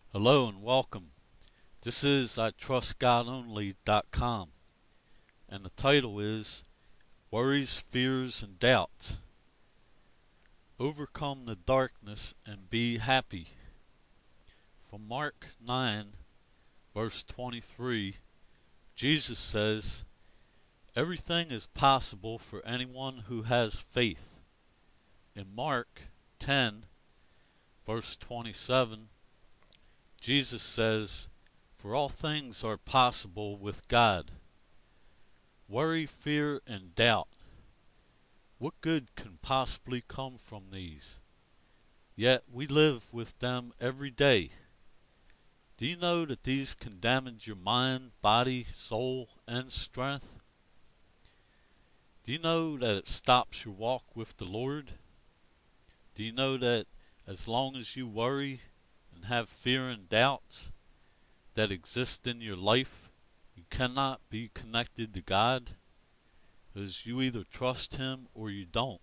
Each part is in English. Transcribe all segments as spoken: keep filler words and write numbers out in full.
Hello and welcome. This is I Trust God Only dot com, and the title is Worries, Fears, and Doubts. Overcome the darkness and be happy. From Mark nine, verse twenty-three, Jesus says, everything is possible for anyone who has faith. In Mark ten, verse twenty-seven, Jesus says, for all things are possible with God. Worry, fear, and doubt. What good can possibly come from these? Yet we live with them every day. Do you know that these can damage your mind, body, soul, and strength? Do you know that it stops your walk with the Lord? Do you know that as long as you worry and have fear and doubts that exist in your life, you cannot be connected to God? Because you either trust Him or you don't.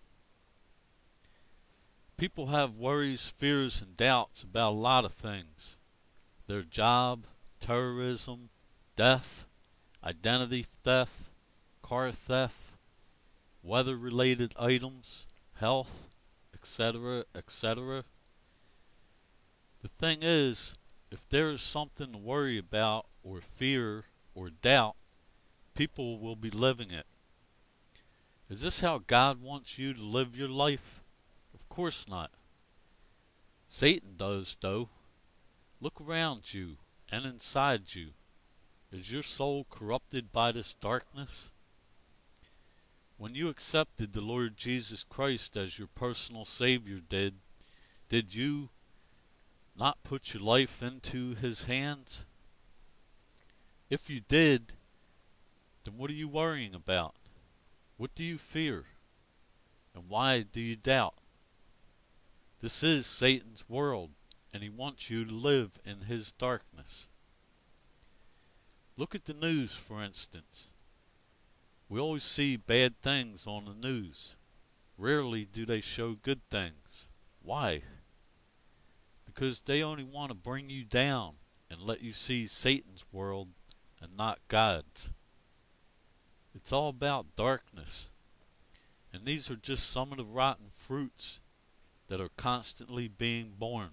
People have worries, fears, and doubts about a lot of things. Their job, terrorism, death, identity theft, car theft, weather-related items, health, et cetera, et cetera. The thing is, if there is something to worry about or fear or doubt, people will be living it. Is this how God wants you to live your life? Of course not. Satan does, though. Look around you and inside you. Is your soul corrupted by this darkness? When you accepted the Lord Jesus Christ as your personal Savior, did, did you not put your life into His hands? If you did, then what are you worrying about? What do you fear? And why do you doubt? This is Satan's world, and he wants you to live in his darkness. Look at the news, for instance. We always see bad things on the news. Rarely do they show good things. Why? Because they only want to bring you down and let you see Satan's world and not God's. It's all about darkness. And these are just some of the rotten fruits that are constantly being born.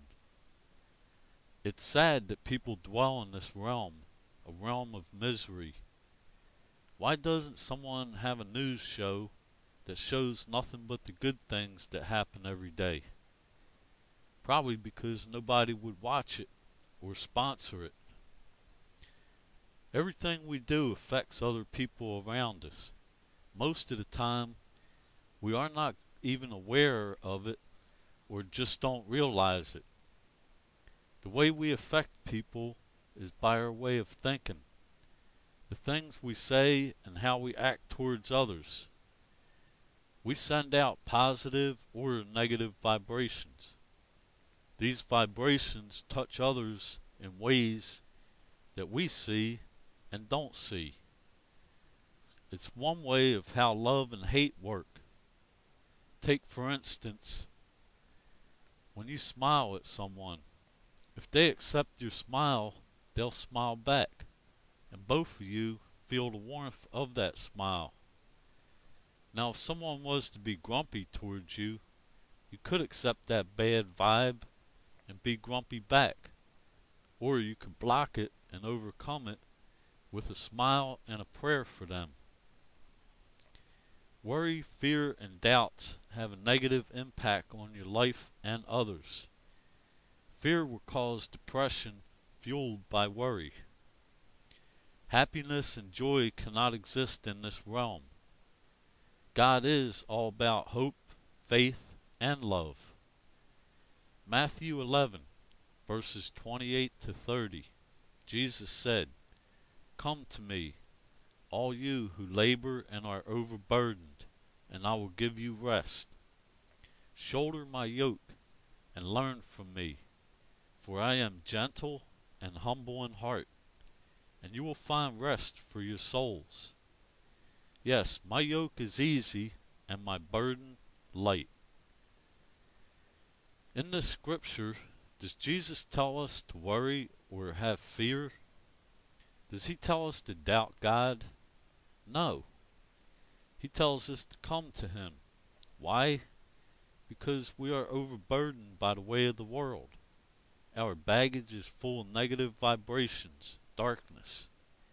It's sad that people dwell in this realm, a realm of misery. Why doesn't someone have a news show that shows nothing but the good things that happen every day? Probably because nobody would watch it or sponsor it. Everything we do affects other people around us. Most of the time, we are not even aware of it or just don't realize it. The way we affect people is by our way of thinking, the things we say, and how we act towards others. We send out positive or negative vibrations. These vibrations touch others in ways that we see and don't see. It's one way of how love and hate work. Take, for instance, when you smile at someone. If they accept your smile, they'll smile back, and both of you feel the warmth of that smile. Now, if someone was to be grumpy towards you, you could accept that bad vibe and be grumpy back, or you could block it and overcome it with a smile and a prayer for them. Worry, fear, and doubts have a negative impact on your life and others. Fear will cause depression fueled by worry. Happiness and joy cannot exist in this realm. God is all about hope, faith, and love. Matthew eleven, verses twenty-eight to thirty, Jesus said, come to me, all you who labor and are overburdened, and I will give you rest. Shoulder my yoke and learn from me, for I am gentle and humble in heart, and you will find rest for your souls. Yes, my yoke is easy and my burden light. In this scripture, Does Jesus tell us to worry or have fear? Does he tell us to doubt God? No. He tells us to come to him. Why? Because we are overburdened by the way of the world. Our baggage is full of negative vibrations, darkness.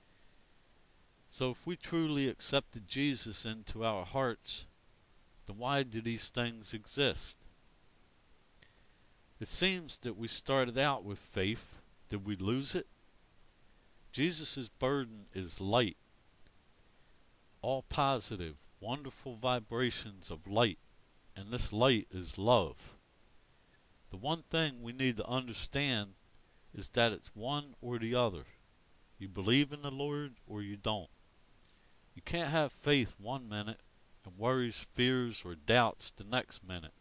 So if we truly accepted Jesus into our hearts, then why do these things exist? It seems that we started out with faith. Did we lose it? Jesus' burden is light. All positive, wonderful vibrations of light. And this light is love. The one thing we need to understand is that it's one or the other. You believe in the Lord or you don't. You can't have faith one minute and worries, fears, or doubts the next minute.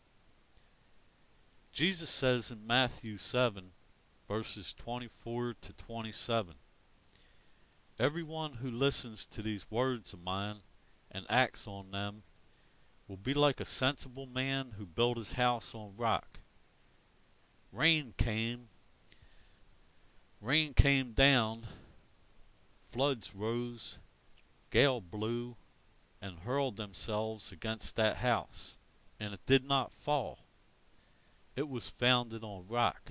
Jesus says in Matthew seven, verses twenty-four to twenty-seven, "Everyone who listens to these words of mine and acts on them will be like a sensible man who built his house on rock. Rain came, rain came down, floods rose, gale blew, and hurled themselves against that house, and it did not fall. It was founded on rock.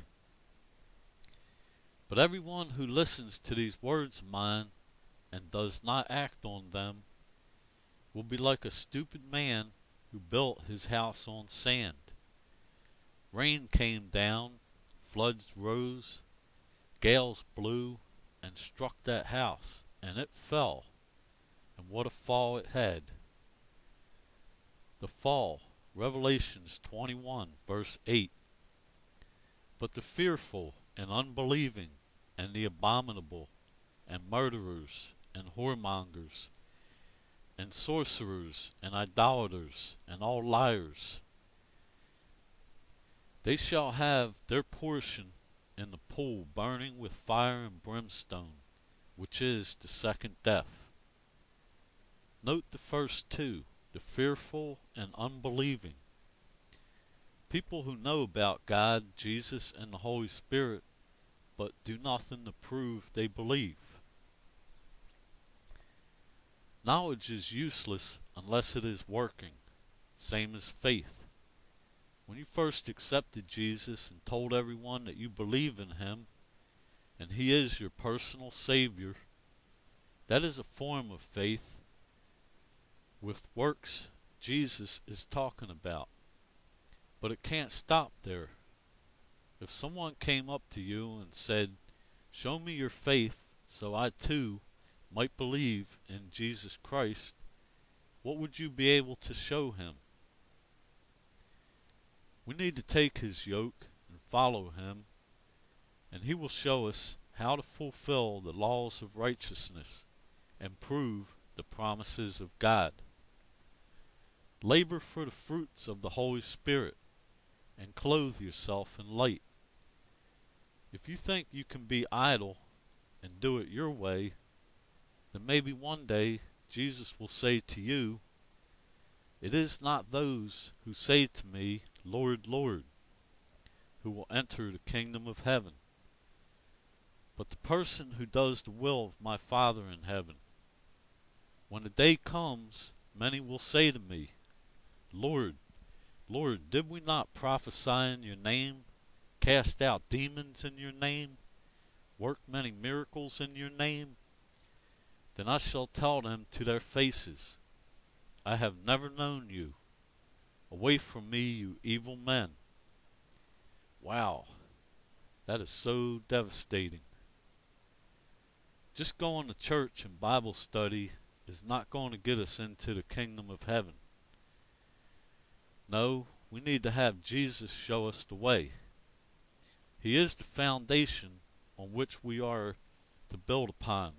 But everyone who listens to these words of mine and does not act on them will be like a stupid man who built his house on sand. Rain came down, floods rose, gales blew, and struck that house, and it fell. And what a fall it had." The fall, Revelations twenty-one, verse eight. "But the fearful and unbelieving, and the abominable, and murderers, and whoremongers, and sorcerers, and idolaters, and all liars, they shall have their portion in the pool burning with fire and brimstone, which is the second death." Note the first two, the fearful and unbelieving. People who know about God, Jesus, and the Holy Spirit, but do nothing to prove they believe. Knowledge is useless unless it is working, same as faith. When you first accepted Jesus and told everyone that you believe in him, and he is your personal Savior, that is a form of faith with works Jesus is talking about. But it can't stop there. If someone came up to you and said, "Show me your faith so I too might believe in Jesus Christ," what would you be able to show him? We need to take his yoke and follow him, and he will show us how to fulfill the laws of righteousness and prove the promises of God. Labor for the fruits of the Holy Spirit and clothe yourself in light. If you think you can be idle and do it your way, then maybe one day Jesus will say to you, "It is not those who say to me, 'Lord, Lord,' who will enter the kingdom of heaven, but the person who does the will of my Father in heaven. When the day comes, many will say to me, 'Lord, Lord, did we not prophesy in your name, cast out demons in your name, work many miracles in your name?' Then I shall tell them to their faces, 'I have never known you. Away from me, you evil men.'" Wow, that is so devastating. Just going to church and Bible study is not going to get us into the kingdom of heaven. No, we need to have Jesus show us the way. He is the foundation on which we are to build upon.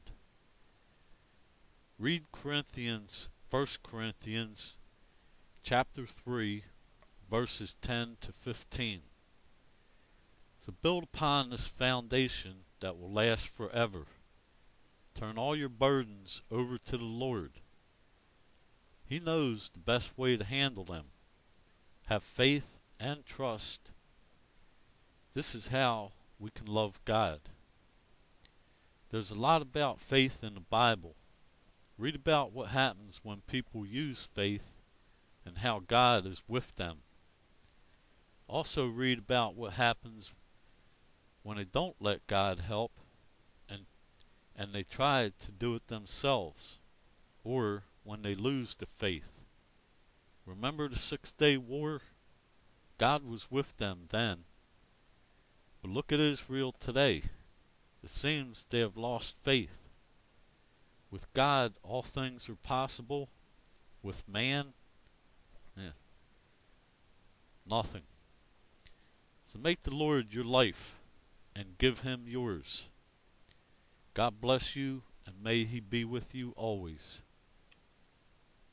Read Corinthians, First Corinthians chapter three, verses ten to fifteen. So build upon this foundation that will last forever. Turn all your burdens over to the Lord. He knows the best way to handle them. Have faith and trust This is how we can love God. There's a lot about faith in the Bible. Read about what happens when people use faith and how God is with them. Also read about what happens when they don't let God help and and they try to do it themselves, or when they lose the faith. Remember the Six-Day War? God was with them then. But look at Israel today. It seems they have lost faith. With God, all things are possible. With man, yeah, nothing. So make the Lord your life and give him yours. God bless you, and may he be with you always.